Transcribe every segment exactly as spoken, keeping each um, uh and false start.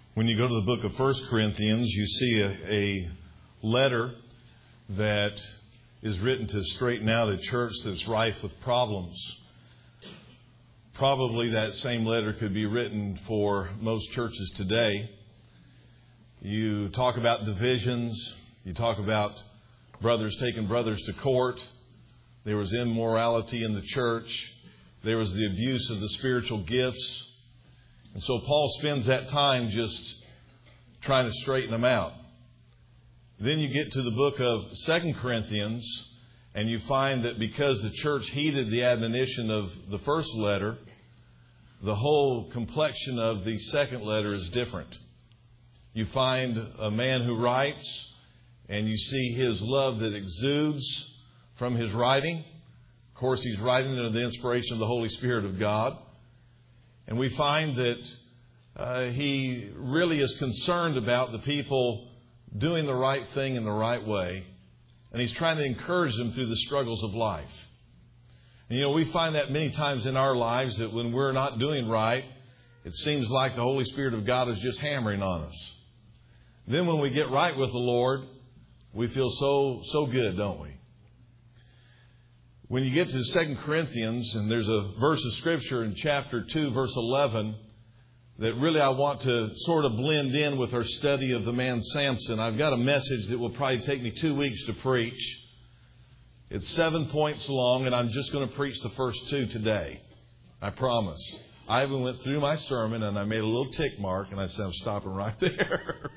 When you go to the book of First Corinthians, you see a, a letter that is written to straighten out a church that's rife with problems. Probably that same letter could be written for most churches today. You talk about divisions. You talk about brothers taking brothers to court. There was immorality in the church. There was the abuse of the spiritual gifts. And so Paul spends that time just trying to straighten them out. Then you get to the book of Second Corinthians, and you find that because the church heeded the admonition of the first letter, the whole complexion of the second letter is different. You find a man who writes, and you see his love that exudes from his writing. Of course, he's writing under the inspiration of the Holy Spirit of God. And we find that uh, he really is concerned about the people doing the right thing in the right way. And he's trying to encourage them through the struggles of life. And, you know, we find that many times in our lives that when we're not doing right, it seems like the Holy Spirit of God is just hammering on us. Then when we get right with the Lord, we feel so, so good, don't we? When you get to Second Corinthians, and there's a verse of Scripture in chapter two, verse eleven, that really I want to sort of blend in with our study of the man Samson. I've got a message that will probably take me two weeks to preach. It's seven points long, and I'm just going to preach the first two today. I promise. I even went through my sermon, and I made a little tick mark, and I said, I'm stopping right there.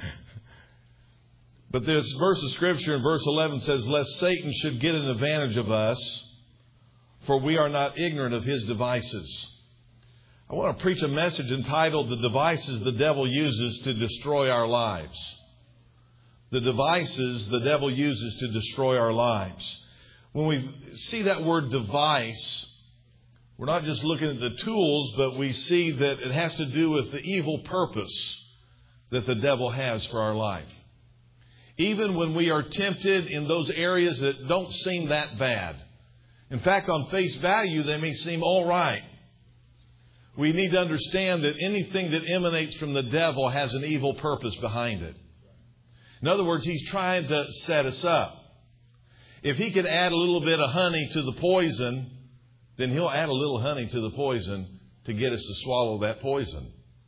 But this verse of Scripture in verse eleven says, lest Satan should get an advantage of us, for we are not ignorant of his devices. I want to preach a message entitled, The Devices the Devil Uses to Destroy Our Lives. The devices the devil uses to destroy our lives. When we see that word device, we're not just looking at the tools, but we see that it has to do with the evil purpose that the devil has for our life. Even when we are tempted in those areas that don't seem that bad. In fact, on face value, they may seem all right. We need to understand that anything that emanates from the devil has an evil purpose behind it. In other words, he's trying to set us up. If he could add a little bit of honey to the poison, then he'll add a little honey to the poison to get us to swallow that poison.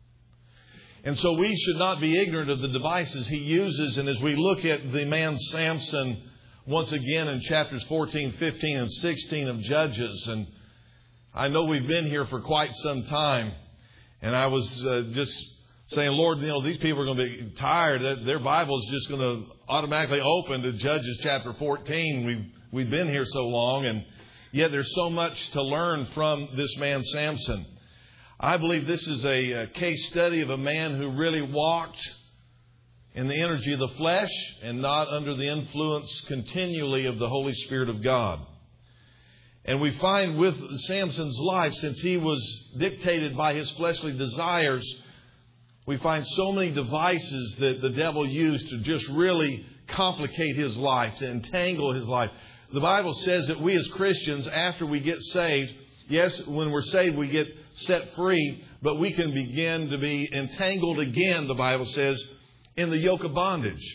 And so we should not be ignorant of the devices he uses. And as we look at the man Samson once again in chapters fourteen, fifteen, and sixteen of Judges. And I know we've been here for quite some time. And I was uh, just saying, Lord, you know, these people are going to be tired. Their Bible is just going to automatically open to Judges chapter fourteen. We've, we've been here so long. And yet there's so much to learn from this man Samson. I believe this is a, a case study of a man who really walked in the energy of the flesh and not under the influence continually of the Holy Spirit of God. And we find with Samson's life, since he was dictated by his fleshly desires, we find so many devices that the devil used to just really complicate his life, to entangle his life. The Bible says that we as Christians, after we get saved, yes, when we're saved, we get set free, but we can begin to be entangled again, the Bible says, in the yoke of bondage.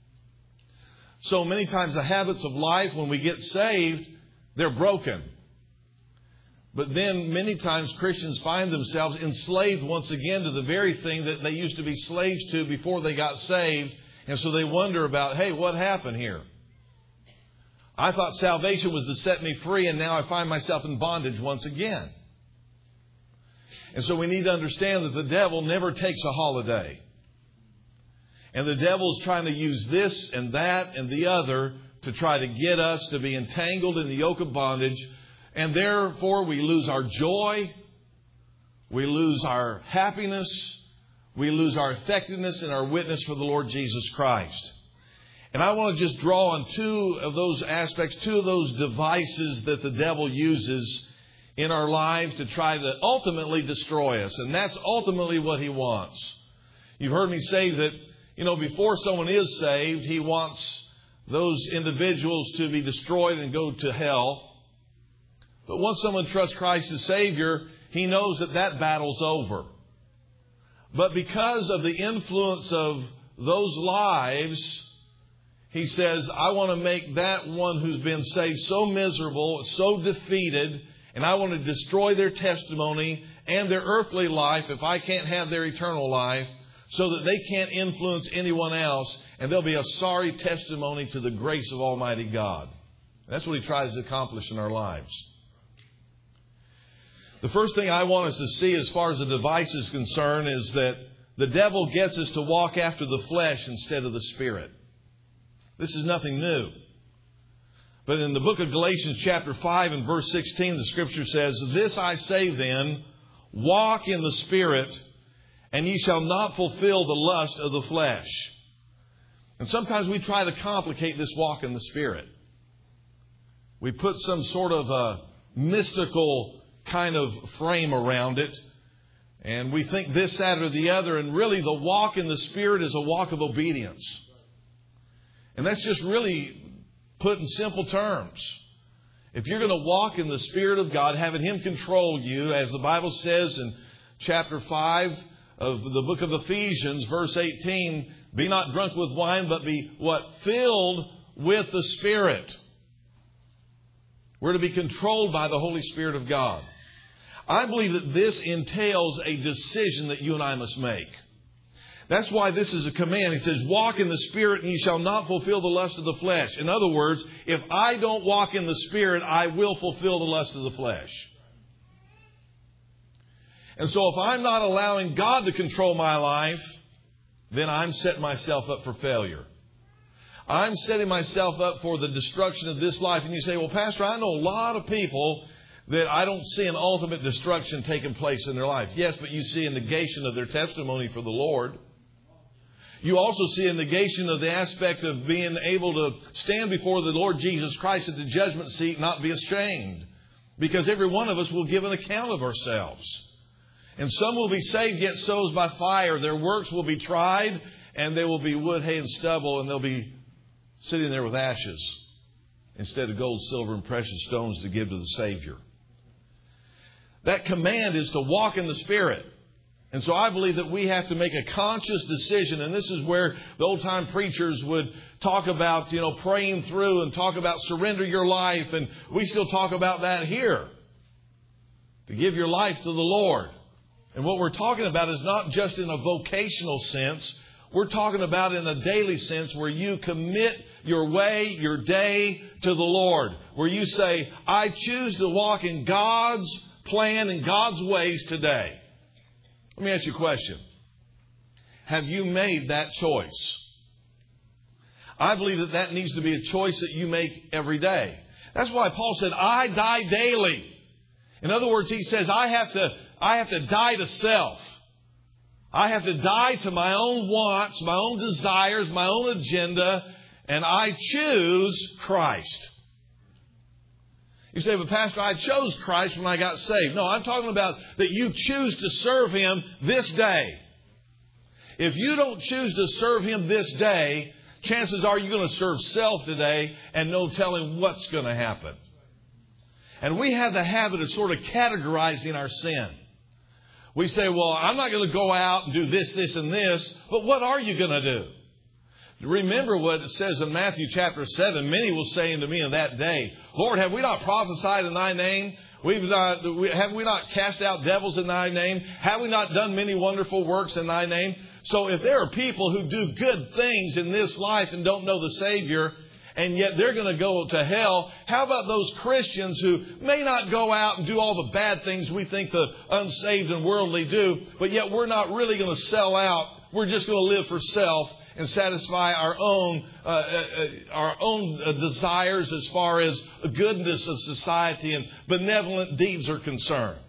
So many times the habits of life, when we get saved, they're broken. But then many times Christians find themselves enslaved once again to the very thing that they used to be slaves to before they got saved. And so they wonder about, hey, what happened here? I thought salvation was to set me free, and now I find myself in bondage once again. And so we need to understand that the devil never takes a holiday. And the devil is trying to use this and that and the other to try to get us to be entangled in the yoke of bondage. And therefore we lose our joy. We lose our happiness. We lose our effectiveness in our witness for the Lord Jesus Christ. And I want to just draw on two of those aspects, two of those devices that the devil uses in our lives to try to ultimately destroy us. And that's ultimately what he wants. You've heard me say that, you know, before someone is saved, he wants those individuals to be destroyed and go to hell. But once someone trusts Christ as Savior, he knows that that battle's over. But because of the influence of those lives, he says, I want to make that one who's been saved so miserable, so defeated, and I want to destroy their testimony and their earthly life if I can't have their eternal life, so that they can't influence anyone else, and they'll be a sorry testimony to the grace of Almighty God. That's what he tries to accomplish in our lives. The first thing I want us to see as far as the device is concerned is that the devil gets us to walk after the flesh instead of the Spirit. This is nothing new. But in the book of Galatians chapter five and verse sixteen, the Scripture says, This I say then, walk in the Spirit, and ye shall not fulfill the lust of the flesh. And sometimes we try to complicate this walk in the Spirit. We put some sort of a mystical kind of frame around it. And we think this, that, or the other. And really the walk in the Spirit is a walk of obedience. And that's just really put in simple terms. If you're going to walk in the Spirit of God, having Him control you, as the Bible says in chapter five of the book of Ephesians, verse eighteen, be not drunk with wine, but be what? Filled with the Spirit. We're to be controlled by the Holy Spirit of God. I believe that this entails a decision that you and I must make. That's why this is a command. He says, walk in the Spirit and ye shall not fulfill the lust of the flesh. In other words, if I don't walk in the Spirit, I will fulfill the lust of the flesh. And so if I'm not allowing God to control my life, then I'm setting myself up for failure. I'm setting myself up for the destruction of this life. And you say, well, Pastor, I know a lot of people that I don't see an ultimate destruction taking place in their life. Yes, but you see a negation of their testimony for the Lord. You also see a negation of the aspect of being able to stand before the Lord Jesus Christ at the judgment seat and not be ashamed. Because every one of us will give an account of ourselves. And some will be saved, yet souls by fire. Their works will be tried, and they will be wood, hay, and stubble, and they'll be sitting there with ashes instead of gold, silver, and precious stones to give to the Savior. That command is to walk in the Spirit. And so I believe that we have to make a conscious decision. And this is where the old-time preachers would talk about, you know, praying through and talk about surrender your life. And we still talk about that here. To give your life to the Lord. And what we're talking about is not just in a vocational sense. We're talking about in a daily sense where you commit your way, your day to the Lord. Where you say, I choose to walk in God's plan and God's ways today. Let me ask you a question. Have you made that choice? I believe that that needs to be a choice that you make every day. That's why Paul said, I die daily. In other words, he says, I have to, I have to die to self. I have to die to my own wants, my own desires, my own agenda, and I choose Christ. You say, but Pastor, I chose Christ when I got saved. No, I'm talking about that you choose to serve Him this day. If you don't choose to serve Him this day, chances are you're going to serve self today and no telling what's going to happen. And we have the habit of sort of categorizing our sin. We say, well, I'm not going to go out and do this, this, and this. But what are you going to do? Remember what it says in Matthew chapter seven. Many will say unto me in that day, Lord, have we not prophesied in Thy name? We've not, have we not cast out devils in Thy name? Have we not done many wonderful works in Thy name? So if there are people who do good things in this life and don't know the Savior, and yet they're going to go to hell, how about those Christians who may not go out and do all the bad things we think the unsaved and worldly do, but yet we're not really going to sell out. We're just going to live for self and satisfy our own uh, uh, our own uh, desires as far as the goodness of society and benevolent deeds are concerned.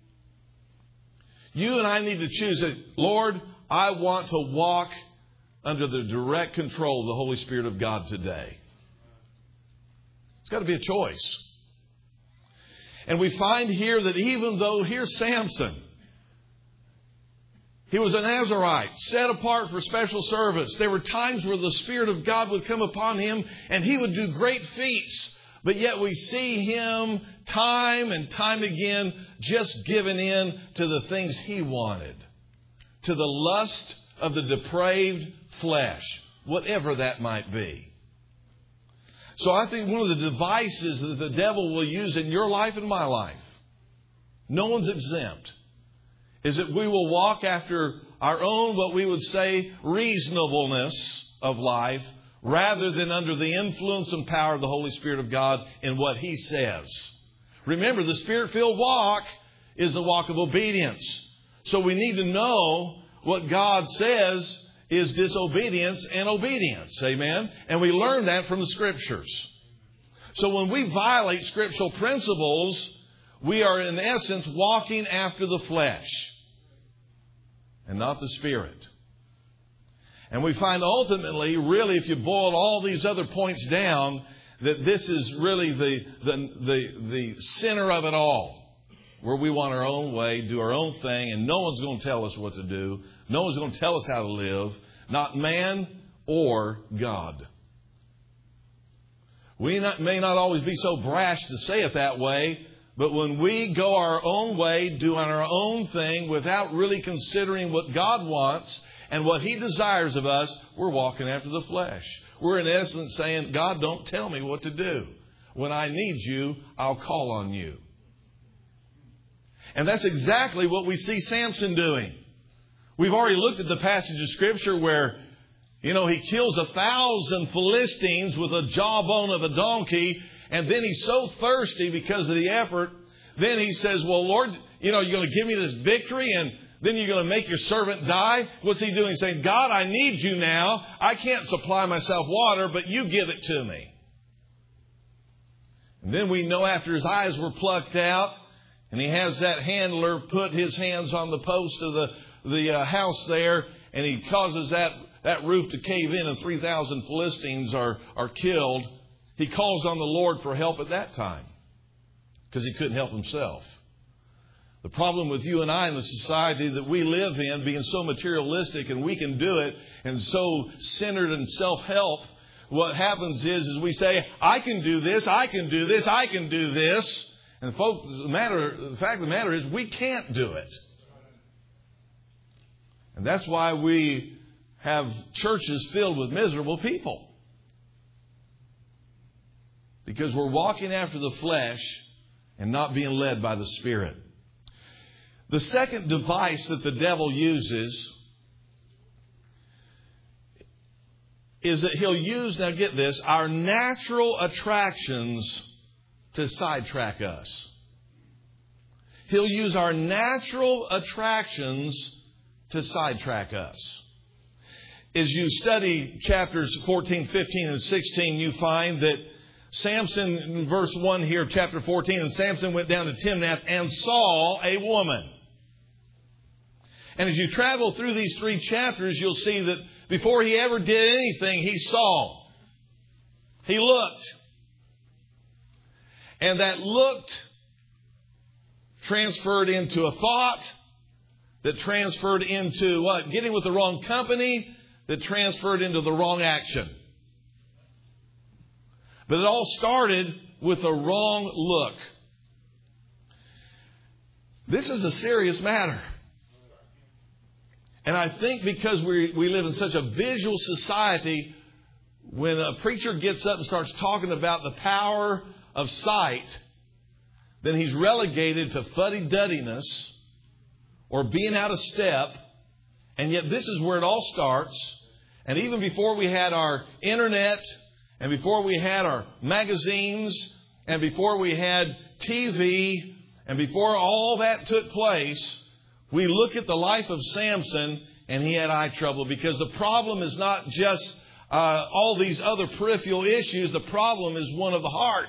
You and I need to choose it. Lord, I want to walk under the direct control of the Holy Spirit of God today. It's got to be a choice. And we find here that even though here's Samson, he was a Nazarite, set apart for special service. There were times where the Spirit of God would come upon him and he would do great feats. But yet we see him time and time again just giving in to the things he wanted. to the lust of the depraved flesh, whatever that might be. So I think one of the devices that the devil will use in your life and my life, no one's exempt, is that we will walk after our own, what we would say, reasonableness of life, rather than under the influence and power of the Holy Spirit of God in what He says. Remember, the Spirit-filled walk is the walk of obedience. So we need to know what God says is disobedience and obedience. Amen? And we learn that from the Scriptures. So when we violate scriptural principles, we are in essence walking after the flesh and not the Spirit. And we find ultimately, really, if you boil all these other points down, that this is really the, the, the, the center of it all. Where we want our own way, do our own thing, and no one's going to tell us what to do. No one's going to tell us how to live. Not man or God. We not, may not always be so brash to say it that way, but when we go our own way, doing our own thing, without really considering what God wants and what He desires of us, we're walking after the flesh. We're in essence saying, God, don't tell me what to do. When I need you, I'll call on you. And that's exactly what we see Samson doing. We've already looked at the passage of Scripture where, you know, he kills a thousand Philistines with a jawbone of a donkey. And then he's so thirsty because of the effort. Then he says, well, Lord, you know, you're going to give me this victory and then you're going to make your servant die. What's he doing? He's saying, God, I need you now. I can't supply myself water, but you give it to me. And then we know after his eyes were plucked out, and he has that handler put his hands on the post of the, the uh, house there, and he causes that, that roof to cave in, and three thousand Philistines are, are killed. He calls on the Lord for help at that time because he couldn't help himself. The problem with you and I in the society that we live in, being so materialistic and we can do it, and so centered in self-help, what happens is, is we say, I can do this, I can do this, I can do this. And folks, the matter, the fact of the matter is we can't do it. And that's why we have churches filled with miserable people. Because we're walking after the flesh and not being led by the Spirit. The second device that the devil uses is that he'll use, now get this, our natural attractions to sidetrack us. He'll use our natural attractions to sidetrack us. As you study chapters fourteen, fifteen, and sixteen, you find that Samson, in verse one here of chapter fourteen, and Samson went down to Timnath and saw a woman. And as you travel through these three chapters, you'll see that before he ever did anything, he saw. He looked. And that looked transferred into a thought, that transferred into what? Getting with the wrong company, that transferred into the wrong action. But it all started with a wrong look. This is a serious matter. And I think because we we live in such a visual society, when a preacher gets up and starts talking about the power of sight, then he's relegated to fuddy-duddiness or being out of step. And yet this is where it all starts. And even before we had our internet, and before we had our magazines, and before we had T V, and before all that took place, we look at the life of Samson, and he had eye trouble. Because the problem is not just uh, all these other peripheral issues. The problem is one of the heart.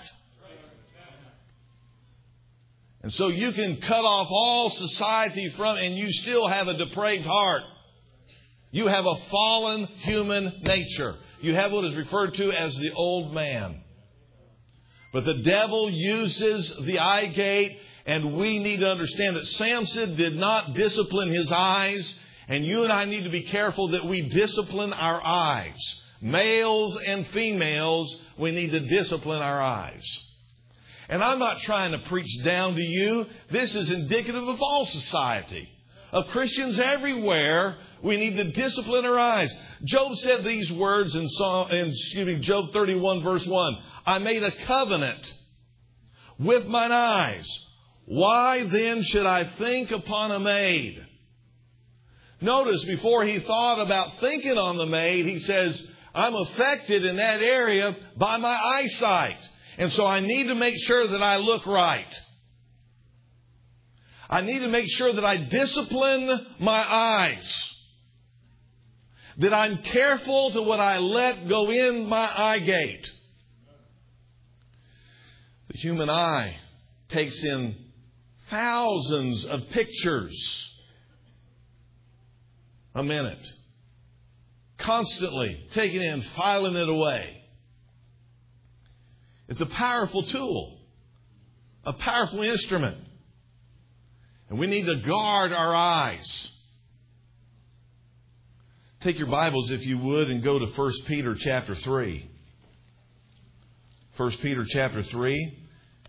And so you can cut off all society from, and you still have a depraved heart. You have a fallen human nature. You have what is referred to as the old man. But the devil uses the eye gate, and we need to understand that Samson did not discipline his eyes, and you and I need to be careful that we discipline our eyes. Males and females, we need to discipline our eyes. And I'm not trying to preach down to you. This is indicative of all society. of Christians everywhere. We need to discipline our eyes. Job said these words in, Psalm, in excuse me, Job thirty-one verse one. I made a covenant with mine eyes. Why then should I think upon a maid? Notice before he thought about thinking on the maid, he says, I'm affected in that area by my eyesight. And so I need to make sure that I look right. I need to make sure that I discipline my eyes. That I'm careful to what I let go in my eye gate. The human eye takes in thousands of pictures a minute. Constantly taking in, filing it away. It's a powerful tool. A powerful instrument. And we need to guard our eyes. Take your Bibles, if you would, and go to First Peter chapter three. First Peter chapter three.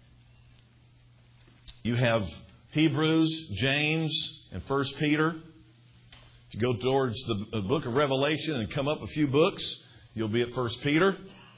You have Hebrews, James, and First Peter. If you go towards the book of Revelation and come up a few books, you'll be at First Peter.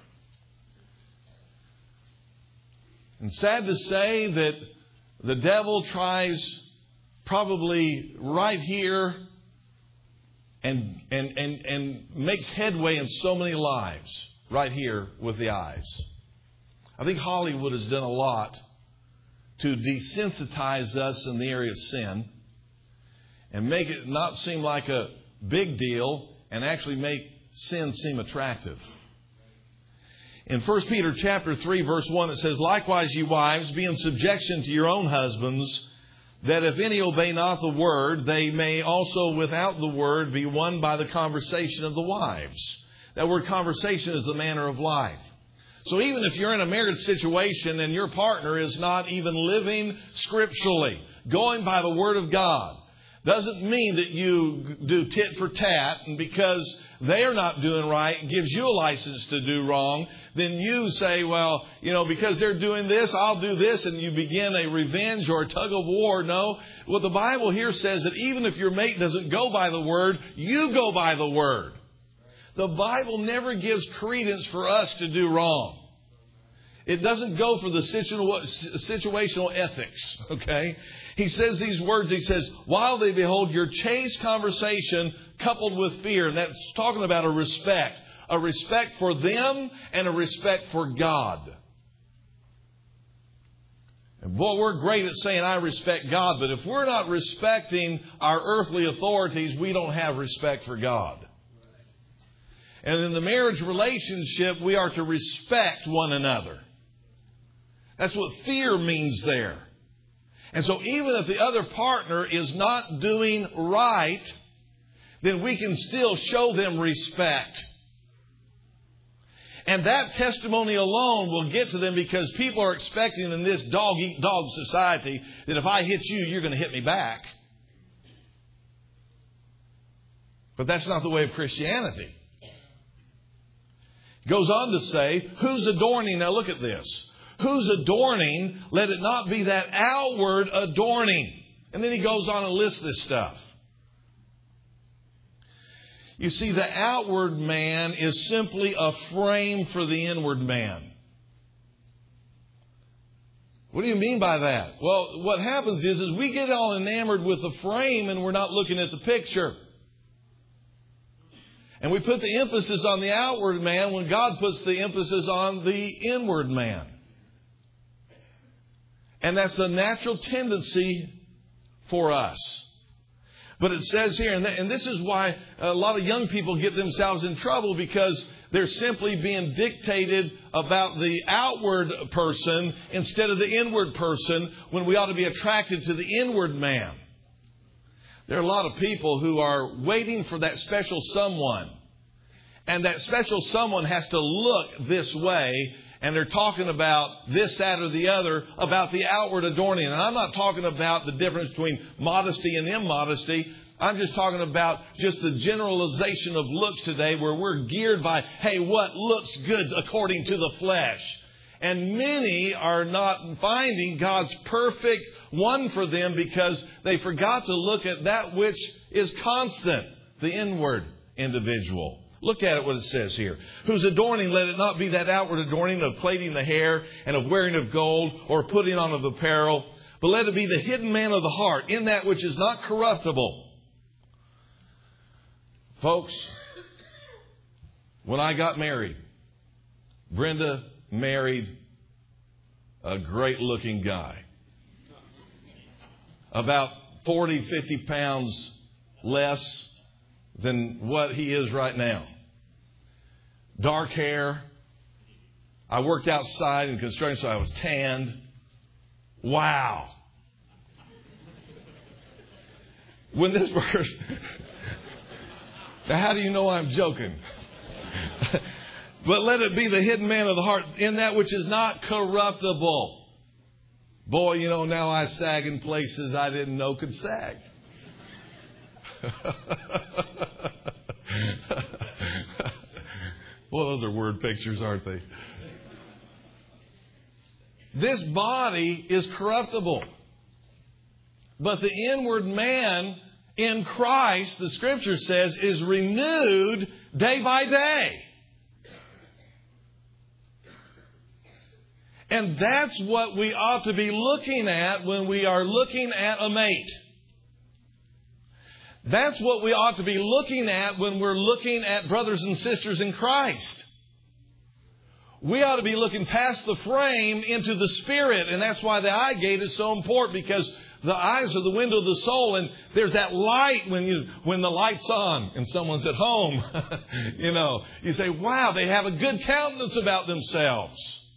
And sad to say that the devil tries probably right here and, and, and, and makes headway in so many lives right here with the eyes. I think Hollywood has done a lot to desensitize us in the area of sin and make it not seem like a big deal and actually make sin seem attractive. In First Peter chapter three, verse one, it says, Likewise, ye wives, be in subjection to your own husbands, that if any obey not the word, they may also without the word be won by the conversation of the wives. That word conversation is the manner of life. So even if you're in a marriage situation and your partner is not even living scripturally, going by the Word of God, doesn't mean that you do tit for tat, and because they're not doing right and gives you a license to do wrong, then you say, well, you know, because they're doing this, I'll do this, and you begin a revenge or a tug of war. No, what the Bible here says that even if your mate doesn't go by the Word, you go by the Word. The Bible never gives credence for us to do wrong. It doesn't go for the situational ethics, okay? He says these words, he says, while they behold your chaste conversation coupled with fear. And that's talking about a respect. A respect for them and a respect for God. And boy, we're great at saying, I respect God. But if we're not respecting our earthly authorities, we don't have respect for God. And in the marriage relationship, we are to respect one another. That's what fear means there. And so even if the other partner is not doing right, then we can still show them respect. And that testimony alone will get to them, because people are expecting in this dog-eat-dog society that if I hit you, you're going to hit me back. But that's not the way of Christianity. It goes on to say, who's adorning? Now look at this. Who's adorning, let it not be that outward adorning. And then he goes on and lists this stuff. You see, the outward man is simply a frame for the inward man. What do you mean by that? Well, what happens is, is we get all enamored with the frame and we're not looking at the picture. And we put the emphasis on the outward man when God puts the emphasis on the inward man. And that's a natural tendency for us. But it says here, and this is why a lot of young people get themselves in trouble, because they're simply being dictated about the outward person instead of the inward person, when we ought to be attracted to the inward man. There are a lot of people who are waiting for that special someone. And that special someone has to look this way. And they're talking about this, that, or the other, about the outward adorning. And I'm not talking about the difference between modesty and immodesty. I'm just talking about just the generalization of looks today, where we're geared by, hey, what looks good according to the flesh? And many are not finding God's perfect won for them because they forgot to look at that which is constant, the inward individual. Look at it, what it says here. Whose adorning, let it not be that outward adorning of plaiting the hair and of wearing of gold or putting on of apparel, but let it be the hidden man of the heart, in that which is not corruptible. Folks, when I got married, Brenda married a great looking guy. About forty, fifty pounds less than what he is right now. Dark hair. I worked outside in construction, so I was tanned. Wow. When this verse... Now, how do you know I'm joking? But let it be the hidden man of the heart, in that which is not corruptible. Boy, you know, now I sag in places I didn't know could sag. Well, those are word pictures, aren't they? This body is corruptible. But the inward man in Christ, the Scripture says, is renewed day by day. And that's what we ought to be looking at when we are looking at a mate. That's what we ought to be looking at when we're looking at brothers and sisters in Christ. We ought to be looking past the frame into the spirit. And that's why the eye gate is so important, because the eyes are the window of the soul. And there's that light when you when the light's on and someone's at home. You know, you say, wow, they have a good countenance about themselves.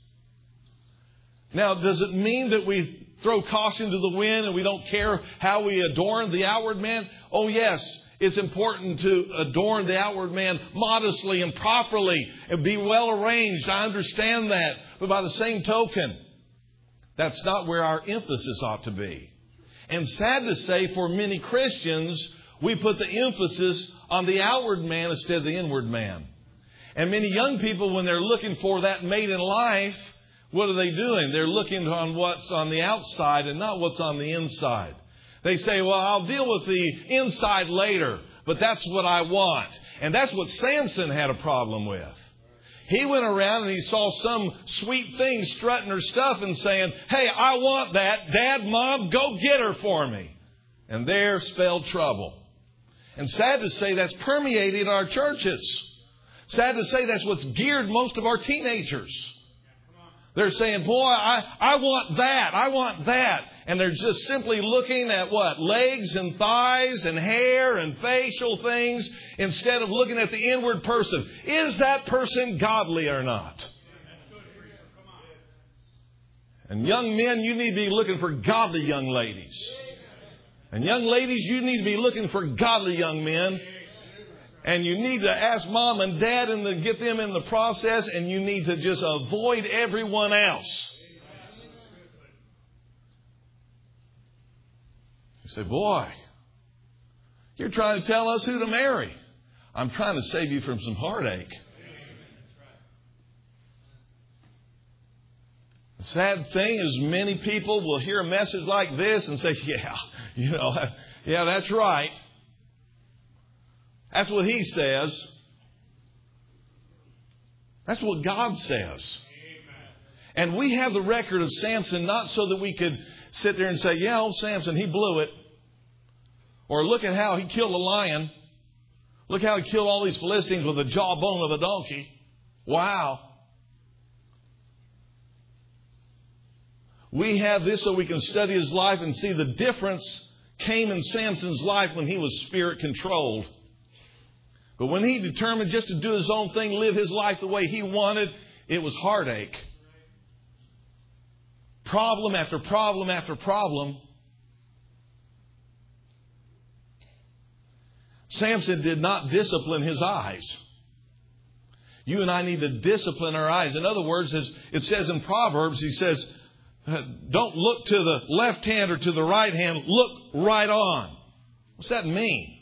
Now, does it mean that we throw caution to the wind and we don't care how we adorn the outward man? Oh, yes, it's important to adorn the outward man modestly and properly and be well arranged. I understand that. But by the same token, that's not where our emphasis ought to be. And sad to say, for many Christians, we put the emphasis on the outward man instead of the inward man. And many young people, when they're looking for that mate in life, what are they doing? They're looking on what's on the outside and not what's on the inside. They say, well, I'll deal with the inside later, but that's what I want. And that's what Samson had a problem with. He went around and he saw some sweet thing strutting her stuff and saying, hey, I want that. Dad, Mom, go get her for me. And there spelled trouble. And sad to say, that's permeated our churches. Sad to say, that's what's geared most of our teenagers. They're saying, boy, I, I want that. I want that. And they're just simply looking at what? Legs and thighs and hair and facial things instead of looking at the inward person. Is that person godly or not? And young men, you need to be looking for godly young ladies. And young ladies, you need to be looking for godly young men. And you need to ask mom and dad and to get them in the process. And you need to just avoid everyone else. You say, boy, you're trying to tell us who to marry. I'm trying to save you from some heartache. The sad thing is many people will hear a message like this and say, yeah, you know, yeah, that's right. That's what he says. That's what God says. And we have the record of Samson not so that we could sit there and say, yeah, old Samson, he blew it. Or look at how he killed a lion. Look how he killed all these Philistines with the jawbone of a donkey. Wow. We have this so we can study his life and see the difference came in Samson's life when he was spirit controlled. But when he determined just to do his own thing, live his life the way he wanted, it was heartache. Problem after problem after problem. Samson did not discipline his eyes. You and I need to discipline our eyes. In other words, as it says in Proverbs, he says, don't look to the left hand or to the right hand. Look right on. What's that mean?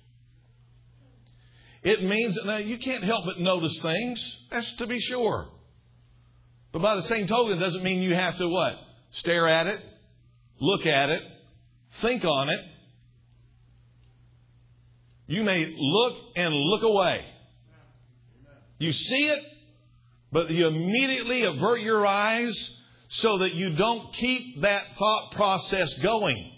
It means that now you can't help but notice things. That's to be sure. But by the same token, it doesn't mean you have to what? Stare at it? look at it, think on it. You may look and look away. You see it, but you immediately avert your eyes so that you don't keep that thought process going.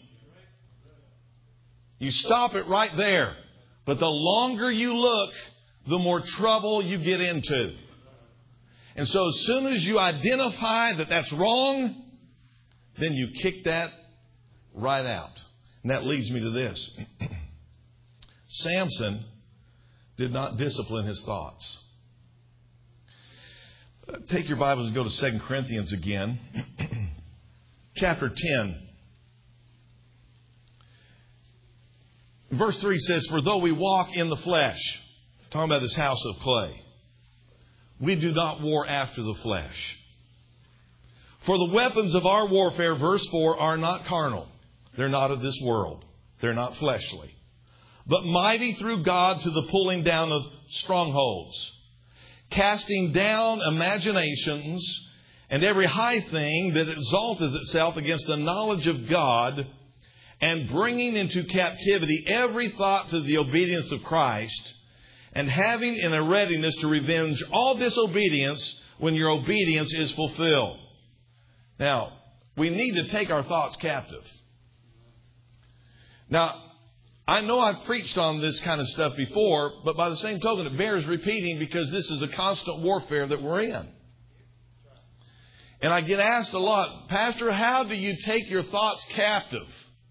You stop it right there. But the longer you look, the more trouble you get into. And so as soon as you identify that that's wrong, then you kick that right out. And that leads me to this. Samson did not discipline his thoughts. Take your Bibles and go to Second Corinthians again. Chapter ten. Verse three says, "For though we walk in the flesh," talking about this house of clay, "we do not war after the flesh. For the weapons of our warfare," verse four, "are not carnal." They're not of this world. They're not fleshly. "But mighty through God to the pulling down of strongholds, casting down imaginations and every high thing that exalteth itself against the knowledge of God, and bringing into captivity every thought to the obedience of Christ, and having in a readiness to revenge all disobedience when your obedience is fulfilled." Now, we need to take our thoughts captive. Now, I know I've preached on this kind of stuff before, but by the same token, it bears repeating because this is a constant warfare that we're in. And I get asked a lot, "Pastor, how do you take your thoughts captive?"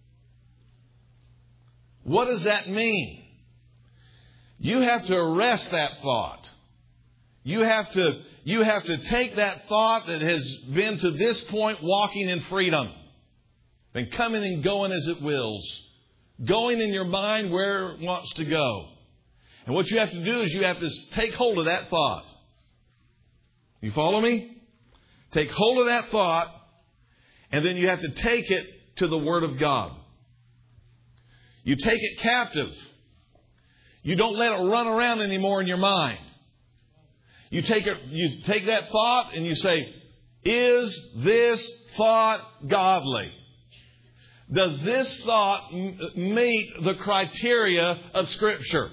What does that mean? You have to arrest that thought. You have to, you have to take that thought that has been to this point walking in freedom, and coming and going as it wills, going in your mind where it wants to go. And what you have to do is you have to take hold of that thought. You follow me? Take hold of that thought, and then you have to take it to the Word of God. You take it captive. You don't let it run around anymore in your mind. You take it, you take that thought and you say, "Is this thought godly? Does this thought meet the criteria of Scripture?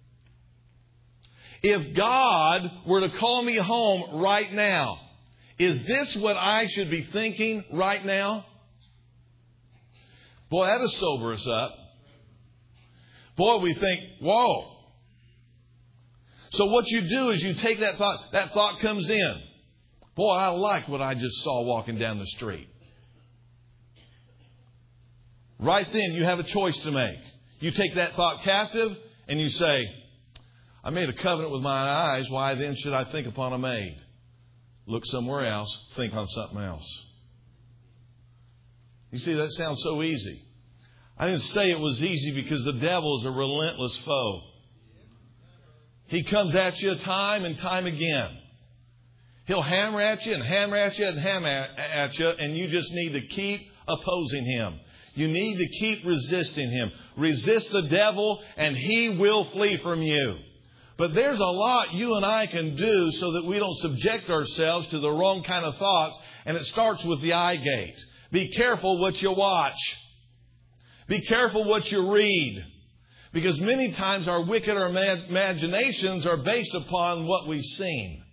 If God were to call me home right now, is this what I should be thinking right now?" Boy, that'll sober us up. Boy, we think, whoa. So what you do is you take that thought, that thought comes in. Boy, I like what I just saw walking down the street. Right then, you have a choice to make. You take that thought captive and you say, "I made a covenant with my eyes. Why then should I think upon a maid?" Look somewhere else. Think on something else. You see, that sounds so easy. I didn't say it was easy because the devil is a relentless foe. He comes at you time and time again. He'll hammer at you and hammer at you and hammer at you, and you just need to keep opposing him. You need to keep resisting him. Resist the devil and he will flee from you. But there's a lot you and I can do so that we don't subject ourselves to the wrong kind of thoughts. And it starts with the eye gate. Be careful what you watch. Be careful what you read. Because many times our wicked imaginations are based upon what we've seen.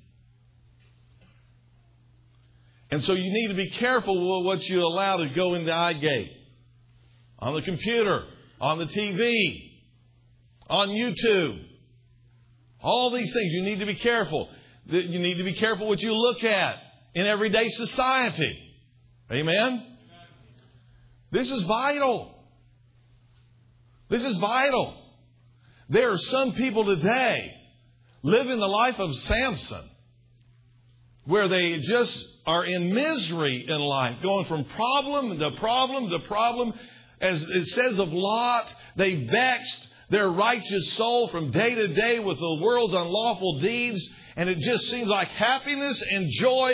And so you need to be careful with what you allow to go in the eye gate. On the computer, on the T V, on YouTube. All these things, you need to be careful. You need to be careful what you look at in everyday society. Amen? This is vital. This is vital. There are some people today living the life of Samson, where they just are in misery in life, going from problem to problem to problem. As it says of Lot, they vexed their righteous soul from day to day with the world's unlawful deeds. And it just seems like happiness and joy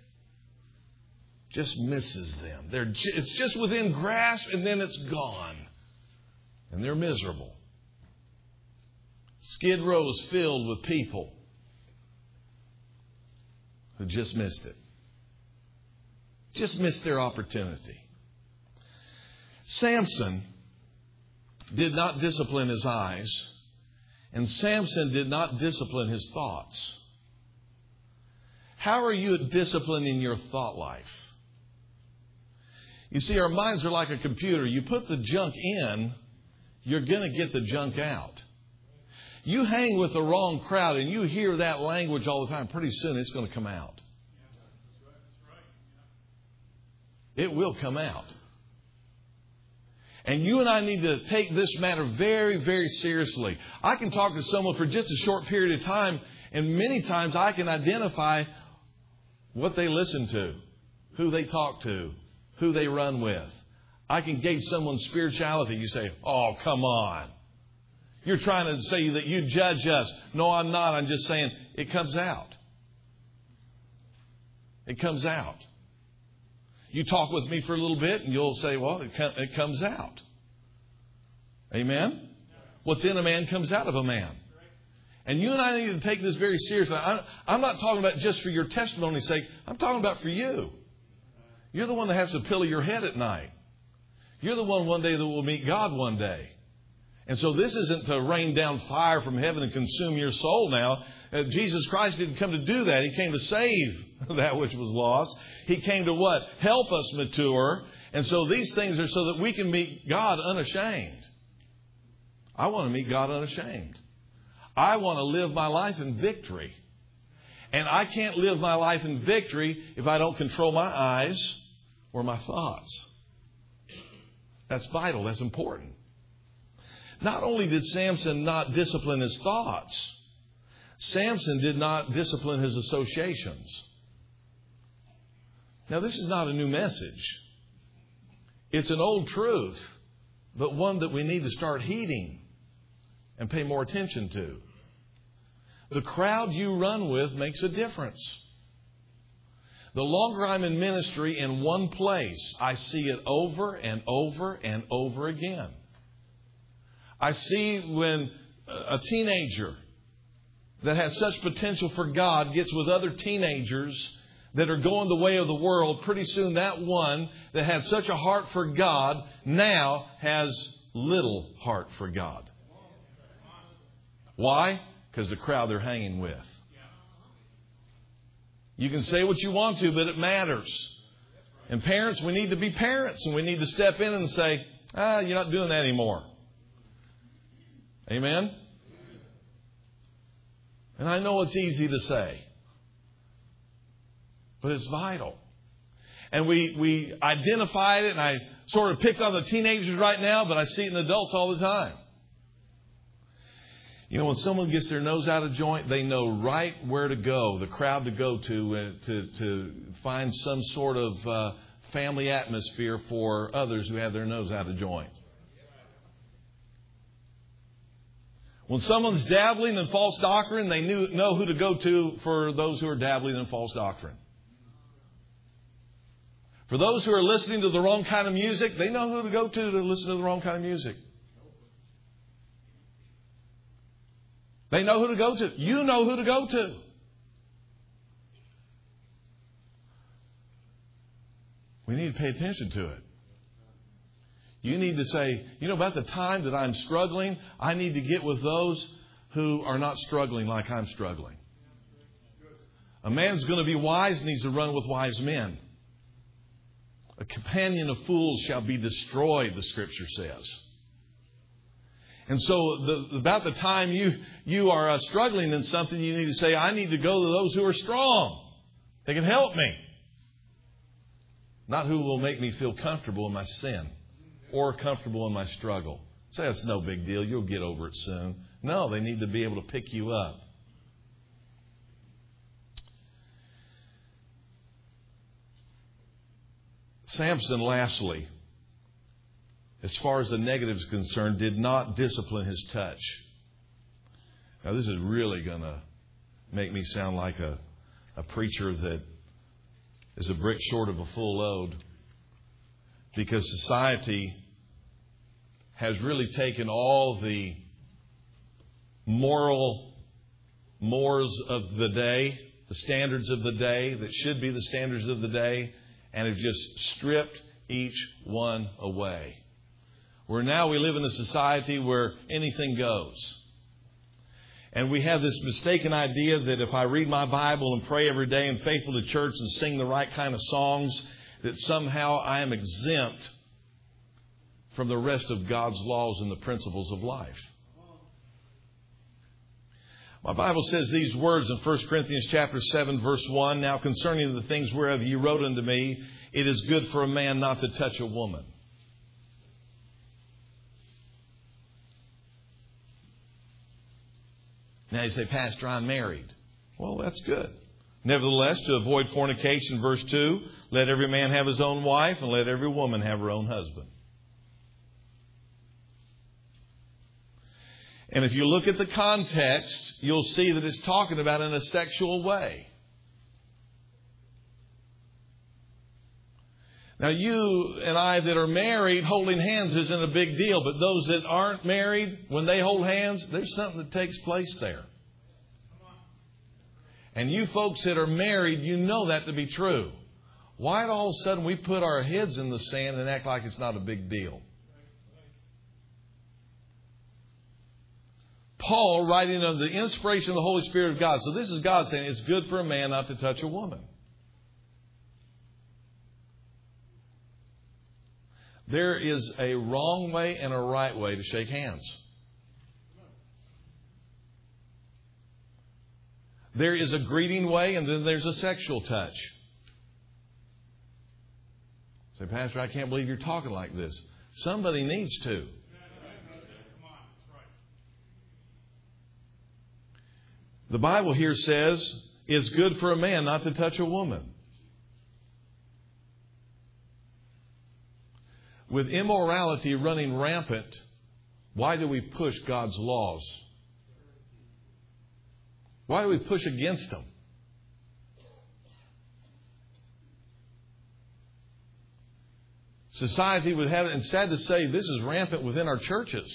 just misses them. They're, it's just within grasp and then it's gone. And they're miserable. Skid Row is filled with people who just missed it. Just missed their opportunity. Samson did not discipline his eyes, and Samson did not discipline his thoughts. How are you disciplining your thought life? You see, our minds are like a computer. You put the junk in, you're going to get the junk out. You hang with the wrong crowd and you hear that language all the time, pretty soon it's going to come out. It will come out. And you and I need to take this matter very, very seriously. I can talk to someone for just a short period of time, and many times I can identify what they listen to, who they talk to, who they run with. I can gauge someone's spirituality. You say, oh, come on. You're trying to say that you judge us. No, I'm not. I'm just saying it comes out. It comes out. You talk with me for a little bit and you'll say, well, it, com- it comes out. Amen? What's in a man comes out of a man. And you and I need to take this very seriously. I'm, I'm not talking about just for your testimony's sake. I'm talking about for you. You're the one that has the pillow your head at night. You're the one one day that will meet God one day. And so this isn't to rain down fire from heaven and consume your soul now. Uh, Jesus Christ didn't come to do that. He came to save that which was lost. He came to what? Help us mature. And so these things are so that we can meet God unashamed. I want to meet God unashamed. I want to live my life in victory. And I can't live my life in victory if I don't control my eyes or my thoughts. That's vital. That's important. Not only did Samson not discipline his thoughts, Samson did not discipline his associations. Now, this is not a new message. It's an old truth, but one that we need to start heeding and pay more attention to. The crowd you run with makes a difference. The longer I'm in ministry in one place, I see it over and over and over again. I see when a teenager that has such potential for God gets with other teenagers that are going the way of the world, pretty soon that one that had such a heart for God now has little heart for God. Why? Because the crowd they're hanging with. You can say what you want to, but it matters. And parents, we need to be parents, and we need to step in and say, ah, you're not doing that anymore. Amen? And I know it's easy to say, but it's vital. And we, we identified it, and I sort of pick on the teenagers right now, but I see it in adults all the time. You know, when someone gets their nose out of joint, they know right where to go, the crowd to go to, uh, to, to find some sort of uh, family atmosphere for others who have their nose out of joint. When someone's dabbling in false doctrine, they knew, know who to go to for those who are dabbling in false doctrine. For those who are listening to the wrong kind of music, they know who to go to to listen to the wrong kind of music. They know who to go to. You know who to go to. We need to pay attention to it. You need to say, you know, about the time that I'm struggling, I need to get with those who are not struggling like I'm struggling. A man's going to be wise needs to run with wise men. A companion of fools shall be destroyed, the Scripture says. And so the, about the time you, you are uh, struggling in something, you need to say, I need to go to those who are strong. They can help me. Not who will make me feel comfortable in my sin or comfortable in my struggle. Say, it's no big deal. You'll get over it soon. No, they need to be able to pick you up. Samson, lastly, as far as the negative is concerned, did not discipline his touch. Now, this is really going to make me sound like a, a preacher that is a brick short of a full load. Because society has really taken all the moral mores of the day, the standards of the day that should be the standards of the day, and have just stripped each one away. Where now we live in a society where anything goes. And we have this mistaken idea that if I read my Bible and pray every day and faithful to church and sing the right kind of songs, that somehow I am exempt from the rest of God's laws and the principles of life. My Bible says these words in First Corinthians chapter seven, verse one. Now concerning the things whereof ye wrote unto me, it is good for a man not to touch a woman. Now you say, Pastor, I'm married. Well, that's good. Nevertheless, to avoid fornication, verse two, let every man have his own wife and let every woman have her own husband. And if you look at the context, you'll see that it's talking about in a sexual way. Now, you and I that are married, holding hands isn't a big deal. But those that aren't married, when they hold hands, there's something that takes place there. And you folks that are married, you know that to be true. Why all of a sudden we put our heads in the sand and act like it's not a big deal? Paul, writing under the inspiration of the Holy Spirit of God. So this is God saying it's good for a man not to touch a woman. There is a wrong way and a right way to shake hands. There is a greeting way and then there's a sexual touch. Say, Pastor, I can't believe you're talking like this. Somebody needs to. The Bible here says it's good for a man not to touch a woman. With immorality running rampant, why do we push God's laws? Why do we push against them? Society would have it, and sad to say, this is rampant within our churches,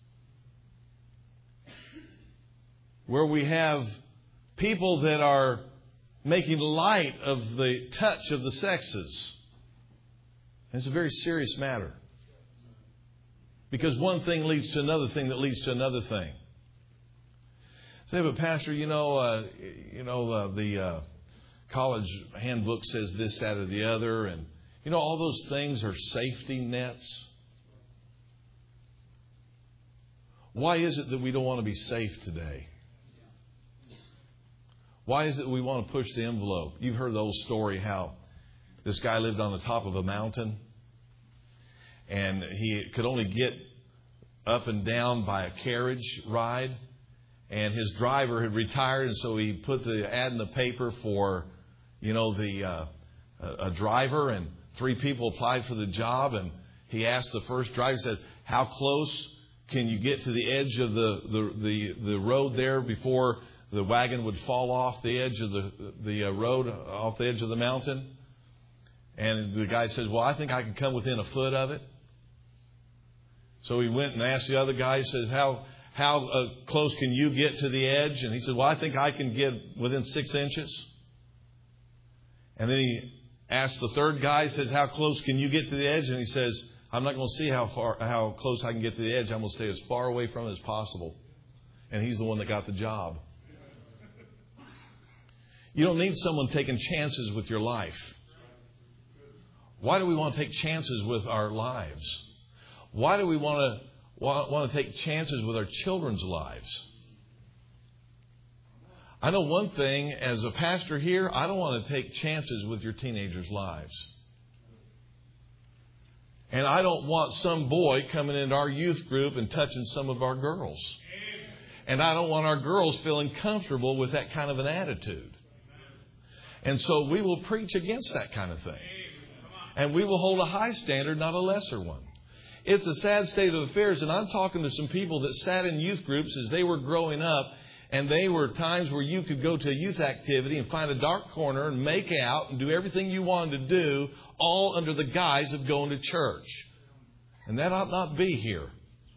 where we have people that are making light of the touch of the sexes. It's a very serious matter. Because one thing leads to another thing that leads to another thing. Say, but Pastor, you know, uh, you know, uh, the uh, college handbook says this, that, or the other, and you know, all those things are safety nets. Why is it that we don't want to be safe today? Why is it that we want to push the envelope? You've heard the old story how this guy lived on the top of a mountain and he could only get up and down by a carriage ride. And his driver had retired, and so he put the ad in the paper for, you know, the uh, a driver, and three people applied for the job. And he asked the first driver, he said, how close can you get to the edge of the, the, the, the road there before the wagon would fall off the edge of the, the uh, road, off the edge of the mountain? And the guy says, well, I think I can come within a foot of it. So he went and asked the other guy, he says, how... How uh, close can you get to the edge? And he said, well, I think I can get within six inches. And then he asked the third guy, he says, how close can you get to the edge? And he says, I'm not going to see how far, how close I can get to the edge. I'm going to stay as far away from it as possible. And he's the one that got the job. You don't need someone taking chances with your life. Why do we want to take chances with our lives? Why do we want to want to take chances with our children's lives? I know one thing, as a pastor here, I don't want to take chances with your teenagers' lives. And I don't want some boy coming into our youth group and touching some of our girls. And I don't want our girls feeling comfortable with that kind of an attitude. And so we will preach against that kind of thing. And we will hold a high standard, not a lesser one. It's a sad state of affairs, and I'm talking to some people that sat in youth groups as they were growing up, and they were times where you could go to a youth activity and find a dark corner and make out and do everything you wanted to do, all under the guise of going to church. And that ought not be here.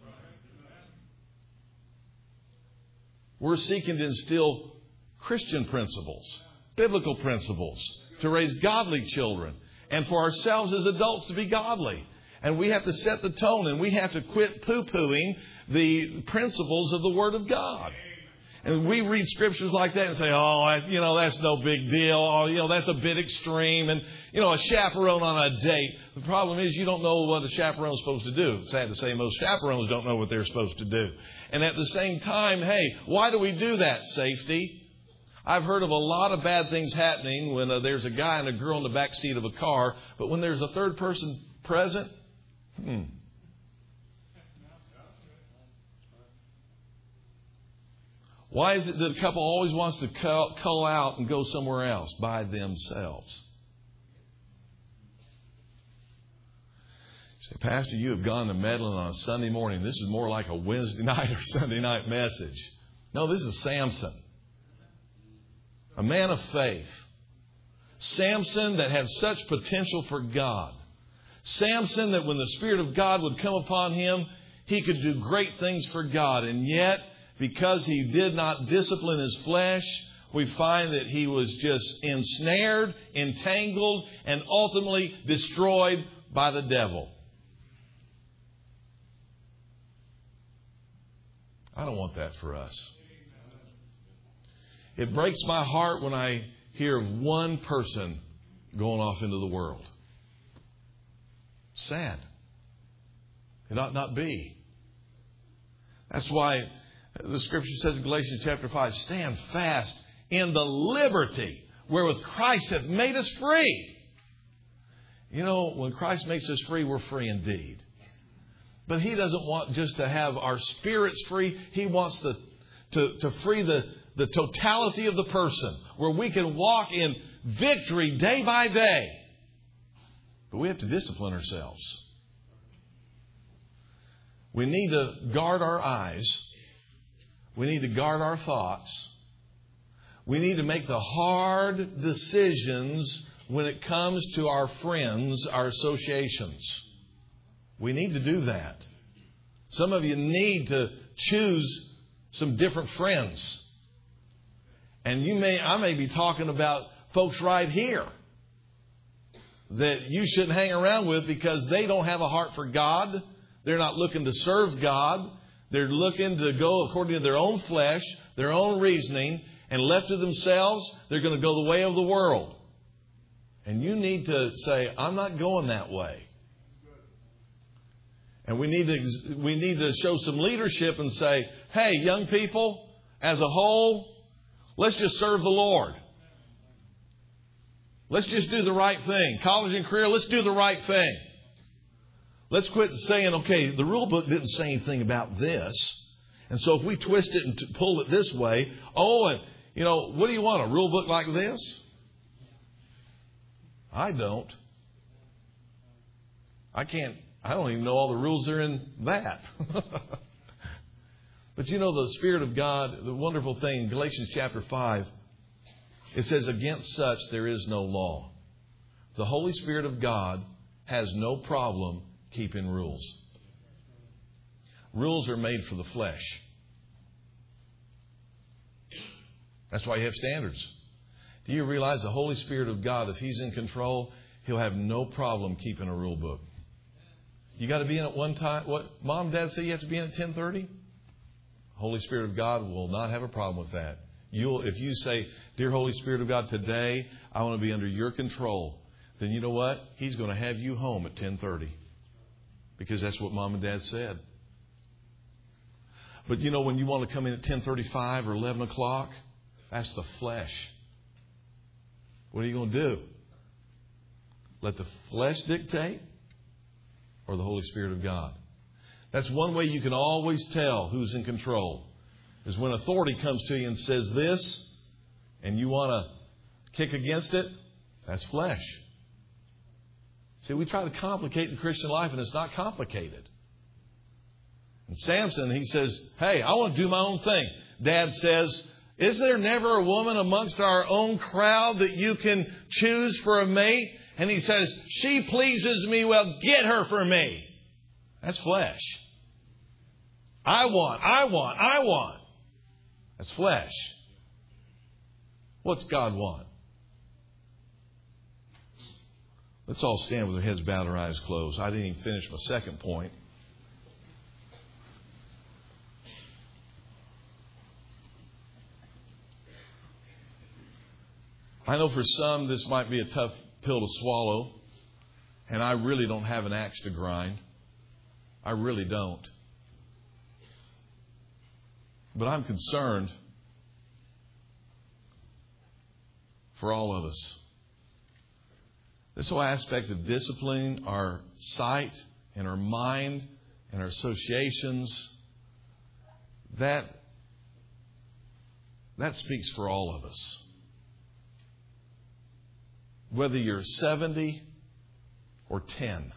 We're seeking to instill Christian principles, biblical principles, to raise godly children, and for ourselves as adults to be godly. And we have to set the tone, and we have to quit poo-pooing the principles of the Word of God. And we read scriptures like that and say, oh, you know, that's no big deal. Oh, you know, that's a bit extreme. And, you know, a chaperone on a date. The problem is you don't know what a chaperone is supposed to do. Sad to say, most chaperones don't know what they're supposed to do. And at the same time, hey, why do we do that? Safety. I've heard of a lot of bad things happening when uh, there's a guy and a girl in the back seat of a car. But when there's a third person present, hmm. Why is it that a couple always wants to cull, cull out and go somewhere else by themselves? You say, Pastor, you have gone to meddling on a Sunday morning. This is more like a Wednesday night or Sunday night message. No, this is Samson. A man of faith. Samson that had such potential for God. Samson that when the Spirit of God would come upon him, he could do great things for God. And yet, because he did not discipline his flesh, we find that he was just ensnared, entangled, and ultimately destroyed by the devil. I don't want that for us. It breaks my heart when I hear of one person going off into the world. Sad. It ought not be. That's why the Scripture says in Galatians chapter five, stand fast in the liberty wherewith Christ hath made us free. You know, when Christ makes us free, we're free indeed. But He doesn't want just to have our spirits free. He wants to, to, to free the, the totality of the person, where we can walk in victory day by day. But we have to discipline ourselves. We need to guard our eyes. We need to guard our thoughts. We need to make the hard decisions when it comes to our friends, our associations. We need to do that. Some of you need to choose some different friends. And you may, I may be talking about folks right here that you shouldn't hang around with because they don't have a heart for God. They're not looking to serve God. They're looking to go according to their own flesh, their own reasoning, and left to themselves, they're going to go the way of the world. And you need to say, I'm not going that way. And we need to we need to show some leadership and say, hey, young people, as a whole, let's just serve the Lord. Let's just do the right thing. College and career, let's do the right thing. Let's quit saying, okay, the rule book didn't say anything about this. And so if we twist it and t- pull it this way, oh, and, you know, what do you want, a rule book like this? I don't. I can't, I don't even know all the rules that are in that. But you know, the Spirit of God, the wonderful thing, Galatians chapter five, it says, against such there is no law. The Holy Spirit of God has no problem keeping rules. Rules are made for the flesh. That's why you have standards. Do you realize the Holy Spirit of God, if He's in control, He'll have no problem keeping a rule book. You got to be in at one time. What Mom and Dad say you have to be in at ten thirty? Holy Spirit of God will not have a problem with that. You'll, if you say, dear Holy Spirit of God, today I want to be under your control, then you know what? He's going to have you home at ten thirty. Because that's what Mom and Dad said. But you know, when you want to come in at ten thirty-five or eleven o'clock, that's the flesh. What are you going to do? Let the flesh dictate or the Holy Spirit of God? That's one way you can always tell who's in control. Is when authority comes to you and says this, and you want to kick against it, that's flesh. See, we try to complicate the Christian life, and it's not complicated. And Samson, he says, hey, I want to do my own thing. Dad says, is there never a woman amongst our own crowd that you can choose for a mate? And he says, she pleases me. Well, get her for me. That's flesh. I want, I want, I want. That's flesh. What's God want? Let's all stand with our heads bowed and our eyes closed. I didn't even finish my second point. I know for some this might be a tough pill to swallow, and I really don't have an axe to grind. I really don't. But I'm concerned for all of us. This whole aspect of disciplining our sight and our mind and our associations, that, that speaks for all of us. Whether you're seventy or ten,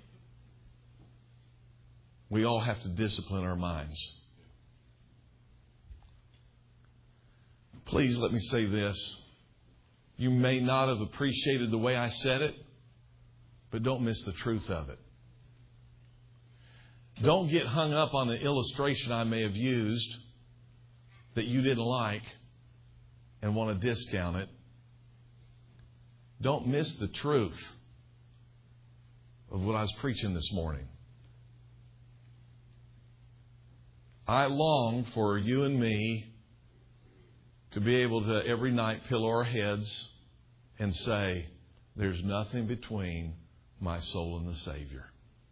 we all have to discipline our minds. Please let me say this. You may not have appreciated the way I said it, but don't miss the truth of it. Don't get hung up on the illustration I may have used that you didn't like and want to discount it. Don't miss the truth of what I was preaching this morning. I long for you and me to be able to every night pillow our heads and say, there's nothing between my soul and the Savior.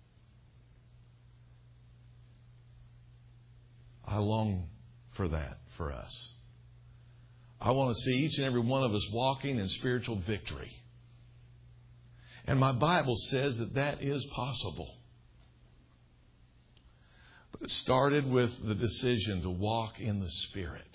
I long for that for us. I want to see each and every one of us walking in spiritual victory. And my Bible says that that is possible. But it started with the decision to walk in the Spirit.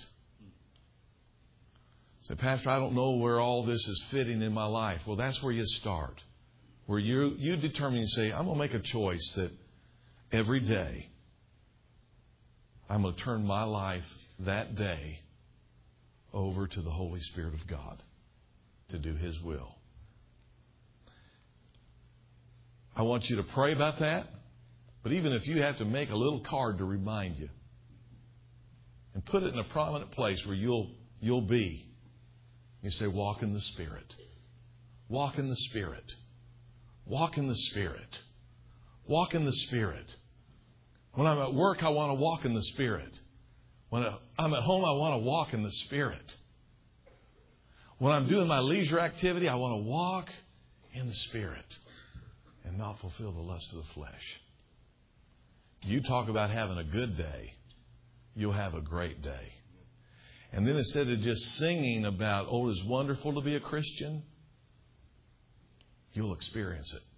Say, Pastor, I don't know where all this is fitting in my life. Well, that's where you start. Where you, you determine and say, I'm going to make a choice that every day I'm going to turn my life that day over to the Holy Spirit of God to do His will. I want you to pray about that. But even if you have to make a little card to remind you and put it in a prominent place where you'll you'll be. You say, walk in the Spirit. Walk in the Spirit. Walk in the Spirit. Walk in the Spirit. When I'm at work, I want to walk in the Spirit. When I'm at home, I want to walk in the Spirit. When I'm doing my leisure activity, I want to walk in the Spirit and not fulfill the lust of the flesh. You talk about having a good day, you'll have a great day. And then instead of just singing about, oh, it's wonderful to be a Christian, you'll experience it.